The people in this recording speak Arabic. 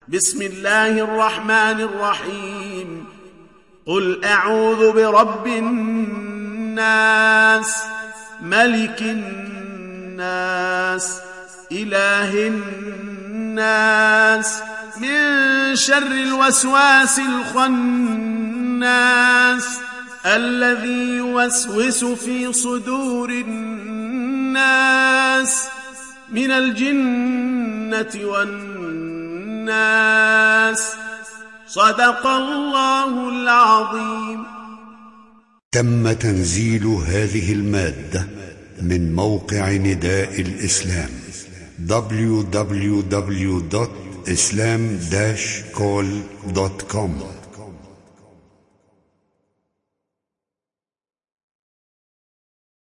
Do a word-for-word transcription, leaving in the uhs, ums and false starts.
بسم الله الرحمن الرحيم. قل أعوذ برب الناس ملك الناس إله الناس من شر الوسواس الخناس الذي يوسوس في صدور الناس من الجنة والناس. صدق الله العظيم. تم تنزيل هذه المادة من موقع نداء الإسلام دبليو دبليو دبليو دوت إسلام داش كول دوت كوم.